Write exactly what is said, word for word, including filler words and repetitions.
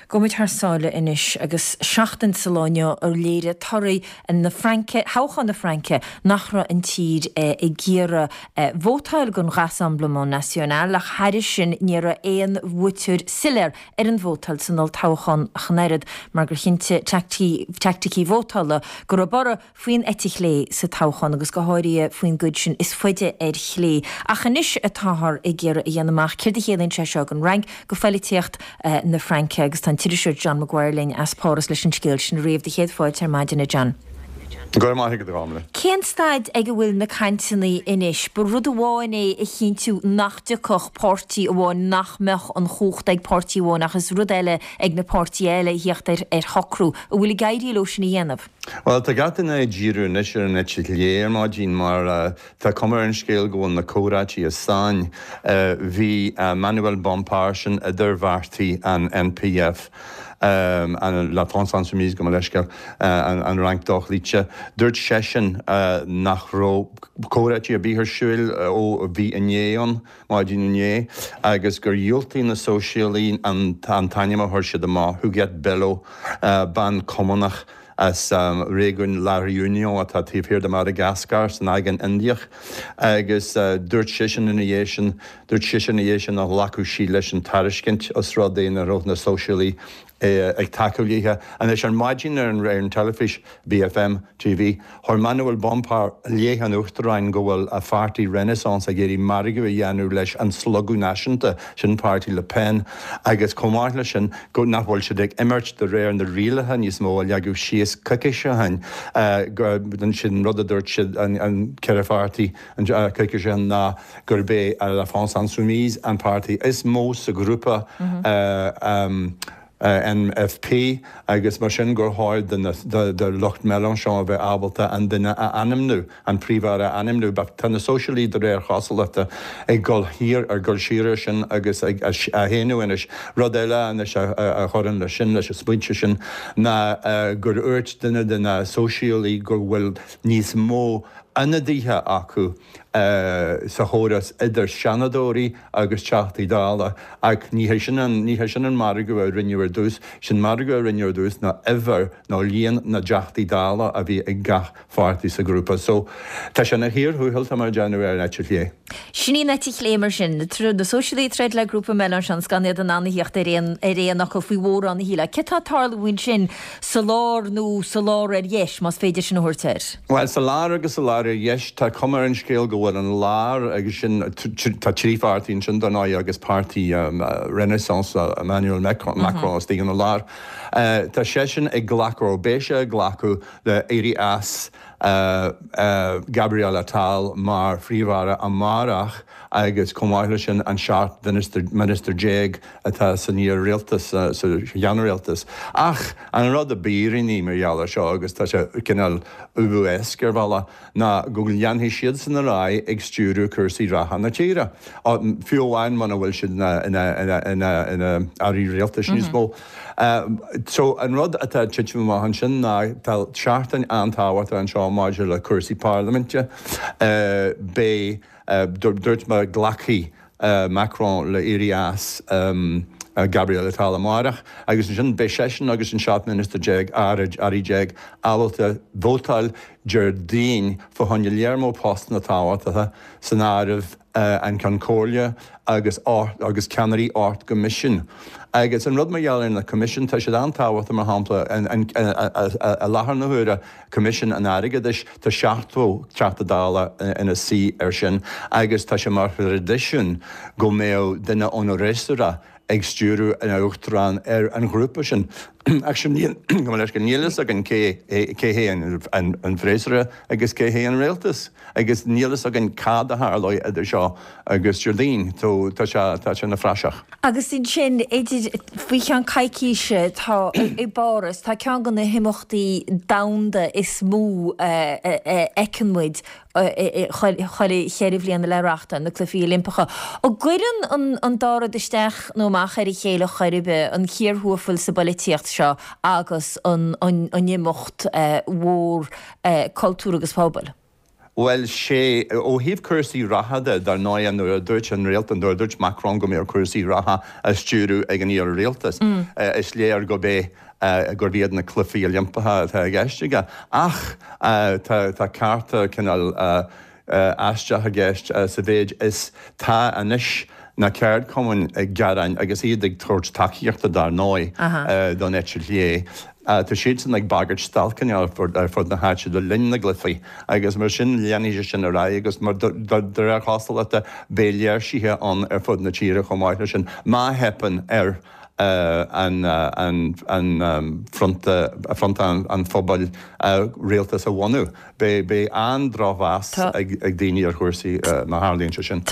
Gomit thsáile inis agus seachtain Salónio ar léire toraí in na Franke, háchan na Franke nachra an tíd i ggéire vótáil gon Rassemblement National ach haidir sin níra éon bhúteir silir ar an vótáil sanal táchan chanéad mar gur chinnte tacticí vótáile gur a bara faoin etich lé sa táchan agus go háirí faoin gud sin is foiide ar chlé. A chanis a táthar i ggéire i dhéanamach céir de chéalainn se seo an rang go feiltíocht na Franke agus tan tíidir John McGuire as páras leis an scéil sin riomh de chéad fáid ar maidin na John. Go maithe go dámla. Cén staid ag bhfuil na cantaí inis, bu rud amháin é i chin tú nachteach pórtaí amháin nach meach an chócht ag pórtaí amháin agus rud eile ag na pórtaí eile hiocht ar ar hocrú, a bhfuil gaiirí lo sin dhéanamh. Well, tá gatan é ddíú neis ar net léir má dín mar tá cumar an scéal go bhfuil na córátíí a sáin bhí Manuel Bompard a d'irmhartaí an N P F. Um, an la France Insoumise go leisce an, an rank doch líte. Dúirt sesin uh, nach ró córáití a bíthir siúil ó bhí inéon má dín iné agus gur dúiltaí na sóisialaí an, an taine a thuirse de má thuget bello uh, ban comunach as um, réún la Réunion atá tíobhhir de Madagascar san aigen Indiach agus uh, dúirt sisin in dhéisisin dúirt sisin dhéisisin a lacu sí leis an tariscint os rá déana roth na sóisialaí ag takeúlíthe an is an maidin ar an ré an telefís B F M T V thir Manuel Bompard léhan Uachtaráin go bhfuil a phartaí Renaissance a géirí margu a dhéanú leis an slugú náisiúnta sin pártaí Le Pen agus comáir lei sin go nachhfuil si ag imirt de réir an de rialathe níos mó leagu síos ciciise hain an sin rud a dúirt siad an ceir phartaí an ciciise ná gur bé a la France Insoumise an pártaí is mó sa grúpa Uh, N F P agus mar sin gur háid de Locht Mélenchon a bheith ábalta an duine a animnú an príomhar a animnú, ba tá na sóisialí de réir chasalachta ag gol hir ar gol siire sin agus ag a héanú inis rud eile anis a chorann le sin leis a smuinte sin na gur uirt duine de na sóisialí gur bhfuil níos mó anadíthe acu Uh, sa hóras idir seanadóí agus teachtaí dála ag níhé sin an níhé sin an margu a rinneúir dús sin margu a rinneúir dús na ever ná líon na deachtaí dála a bhí ag gach fáirtaí sa grúpa. So tá sin na hir thuúil mar January net lé. Sinní netí lémar sin na sóisialí treid le grúpa Mélenchon scanéad an annaíocht ar réon nach go faoi mhór an híle. Cetá tarlahhain sin sa lár nó sa lár ar dhéis más féidir sin thuirteir? Well, sa lár agus sa lár ar dhéis tá cumar an scéal go bhfuil an lár agus sin tá tríomhpáirtaí sin don áid agus pártaí um, uh, Renaissance uh, Emmanuel Macron uh-huh. tí an lár. Uh, tá sé sin ag ghlacú béise ag ghlacú de éirí as uh, uh, Gabriel Attal mar phríomhara a marach agus comáile sin an seart minister, minister Jake atá san níor réaltas uh, sa Jan réaltas. Ach an rud a bíriní mar jaala seo agus tá sé cinál U S gur bhela na go leanhí siad san rá ag stúrú cursaí ratha na tíre. Fiúháin man bhfuil siad ina arí réaltas níos mó. So an rud atá tiitú máhan sin ná tá seaartain antáhairt an seo máidir le cursaí parlamente bé dúirt mar glachaí Macron le éirí as um, Uh, Gabriel Attal amárach, agus sin bé sesin agus an seat minister Jeg Ari Jeg ábalta bhótáil gur daoin fo tháinig léarmó post na táhairtha san áireamh uh, an Concórdia agus art, agus Canary Art Commission. Agus an rud mar geall na commission tá sé an táhairta mar hampla a láthair na huaire commission an airigeidir tá seachtó teachta dála ina sí ar sin agus tá sé mar tradiisiún go méo duine ón réistóra ag stúrú an Uachtaráin ar an grúpa sin. Ag sin go leis go nílas ag an céhé an phréisire agus céhé an réaltas, agus nílas ag an cad a thláid idir seo agus Jordín tó tá sin na freiseach. Agus in sin bhí an caiiciise tá i báras, tá cean gan na himachtaí damda is mú ecanmuid choirí chéirí bbliana le reachta na clufií Olympacha. ó gcuireann an dara isteach nó amach ar i chéile choiribe an chéarthúfuil sa bolítíocht seo agus an nimocht mhór cultúr agus pobal. Well sé ó híh cuasaí rathada dar ná an nuair a dúirt an réalt an dúirt Macron go mé ar cuasaí ratha a stúrú ag an íar réaltas. Is léar go bé gur bhíad na clufií a limpathe a gceistige. Ach tá carta cinál aisteach a gceist sa bhéid is tá anis na ceard cumann ag gearainn agus iad ag tuairt takeíochta dar nói don éitir lé. Tá siad san ag bagart stalcaneal fud na háte do linn na glyfaí, agus mar sin leanaise sin a ra, agus mar ar chástalta béléir sithe an ar fud na tíre chomáithne sin má hepan ar an front an fphobal réaltas a bhhaú. Bé an dráhheas ag daoine ar chuirsaí na hálíonn sin.